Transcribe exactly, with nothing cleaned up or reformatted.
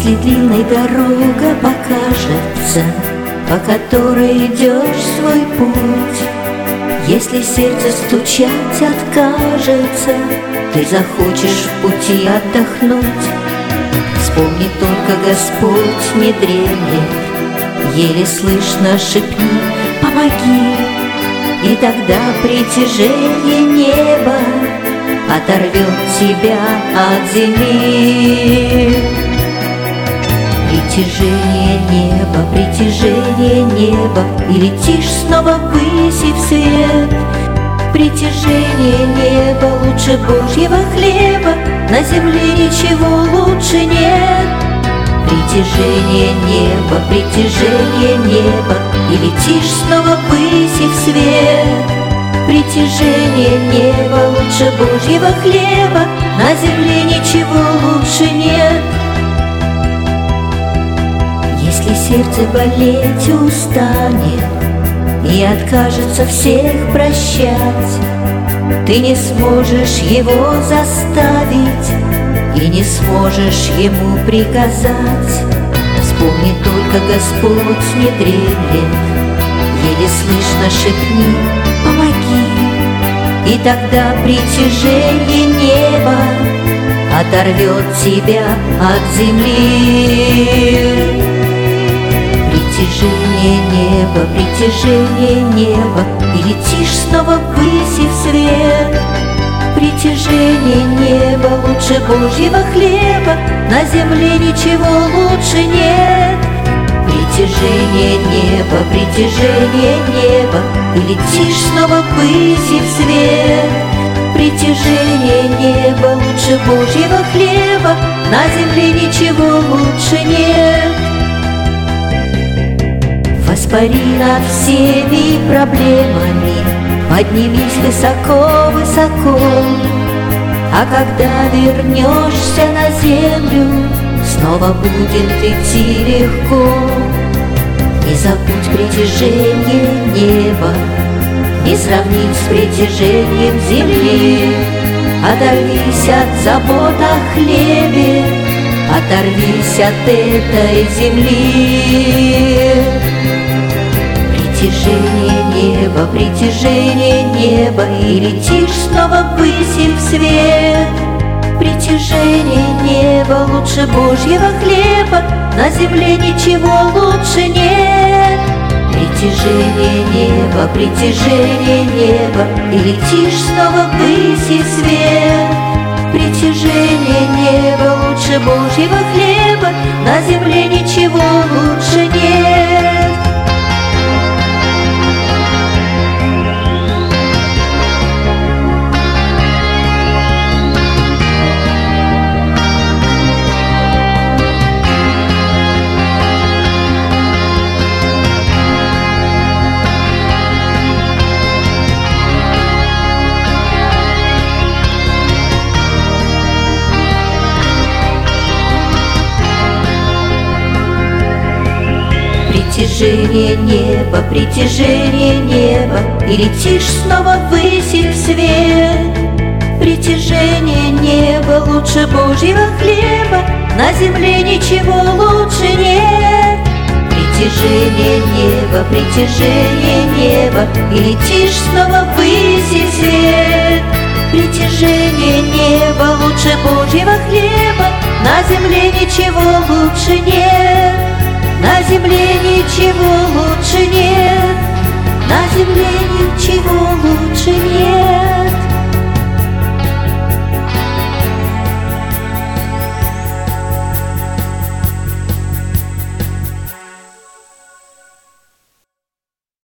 Если длинной дорога покажется, по которой идешь свой путь, если сердце стучать откажется, ты захочешь в пути отдохнуть. Вспомни только, Господь не дремлет, еле слышно шепни «помоги», и тогда притяжение неба оторвет тебя от земли. Притяжение неба, притяжение неба, и летишь снова ввысь и в свет. Притяжение неба лучше Божьего хлеба, на земле ничего лучше нет. Притяжение неба, притяжение неба, и летишь снова ввысь и в свет. Притяжение неба лучше Божьего хлеба, на земле ничего лучше нет. Если сердце болеть устанет и откажется всех прощать, ты не сможешь его заставить и не сможешь ему приказать. Вспомни только, Господь не дремлет, еле слышно шепни «помоги», и тогда притяжение неба оторвет тебя от земли. Притяжение неба, притяжение неба, и летишь снова ввысь и в свет. Притяжение неба лучше Божьего хлеба, на земле ничего лучше нет. Притяжение неба, притяжение неба, и летишь снова ввысь и в свет. Притяжение неба лучше Божьего хлеба, на земле ничего лучше нет. Воспари над всеми проблемами, поднимись высоко-высоко, а когда вернешься на землю, снова будет идти легко. Не забудь притяжение неба, не сравнить с притяжением земли. Оторвись от забот о хлебе, оторвись от этой земли. Притяжение неба, притяжение неба, и летишь снова ввысь и в свет. Притяжение неба лучше Божьего хлеба, на земле ничего лучше нет. Притяжение неба, притяжение неба, и летишь снова ввысь и в свет. Притяжение неба лучше Божьего хлеба, на земле ничего лучше нет. Притяжение неба, притяжение неба, и летишь снова ввысь и в свет. Притяжение неба лучше Божьего хлеба, на земле ничего лучше нет. Притяжение неба, притяжение неба, и летишь снова ввысь и в свет. Притяжение неба лучше Божьего хлеба, на земле ничего лучше нет. На земле ничего лучше нет, на земле ничего лучше нет.